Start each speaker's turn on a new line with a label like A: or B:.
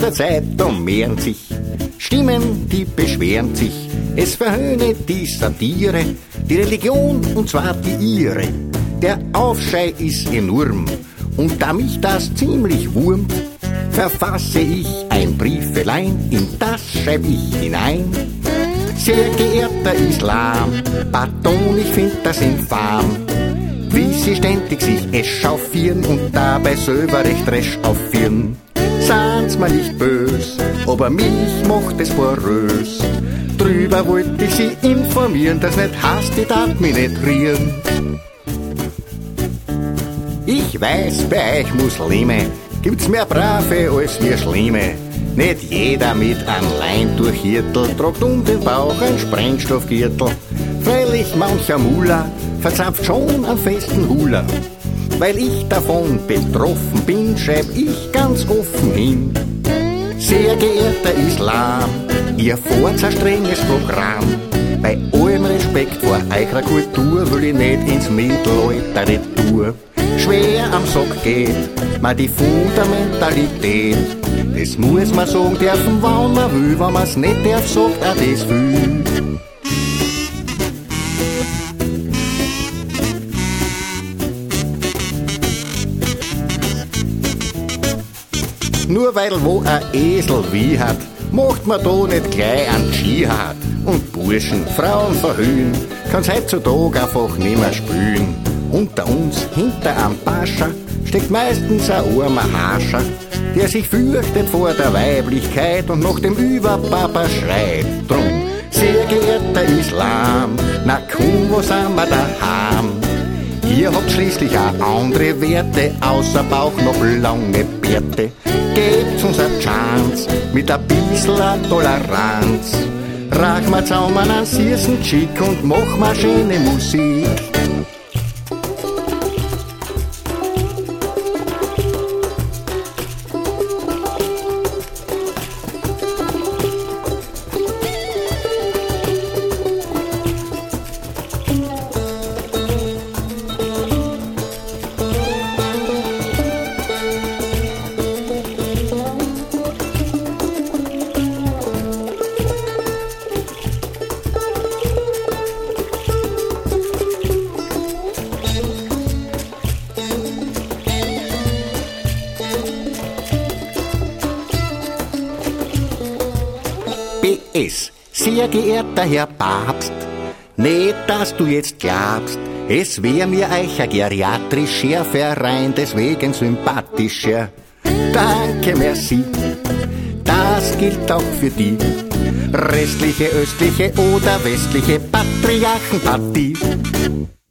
A: der Zeit, da mehren sich Stimmen, die beschweren sich. Es verhöhne die Satire, die Religion, und zwar die ihre. Der Aufschrei ist enorm, und da mich das ziemlich wurmt, verfasse ich ein Briefelein, in das schreib ich hinein. Sehr geehrter Islam, pardon, ich find das infam, wie sie ständig sich echauffieren und dabei selber recht resch aufführen. Sehen's mir nicht bös, aber mich macht es porös. Drüber wollte ich sie informieren, dass nicht hasst, die darf mich nicht rieren. Ich weiß, bei euch Muslime gibt's mehr Brave als wir Schlimme. Nicht jeder mit einem Lein durch Hirtel tragt um den Bauch ein Sprengstoffgürtel. Freilich mancher Mullah verzapft schon am festen Hula. Weil ich davon betroffen bin, schreib ich ganz offen hin. Sehr geehrter Islam, ihr fahrt ein strenges Programm. Bei allem Respekt vor eurer Kultur will ich nicht ins Mittelalter retour. Schwer am Sack geht mir die Fundamentalität. Das muss man sagen dürfen, wann man will. Wenn man's nicht darf, sagt auch das viel. Nur weil wo ein Esel wie hat, macht man da nicht gleich einen Dschihad. Und Burschen, Frauen verhöhnen, kann's heutzutage einfach nimmer spülen. Unter uns, hinter am Pascha, steckt meistens ein armer Hascher, der sich fürchtet vor der Weiblichkeit und nach dem Überpapa schreit. Drum, sehr geehrter Islam, na komm, wo sind wir daheim? Ihr habt schließlich auch andere Werte, außer Bauch noch lange Bärte. Gebt uns eine Chance, mit ein bisschen Toleranz. Rach mal zusammen einen süßen Chick und mach mal schöne Musik. PS, sehr geehrter Herr Papst, nicht, dass du jetzt glaubst, es wär mir euch ein geriatrischer Verein, deswegen sympathischer. Danke, merci, das gilt auch für die restliche, östliche oder westliche Patriarchenpartie.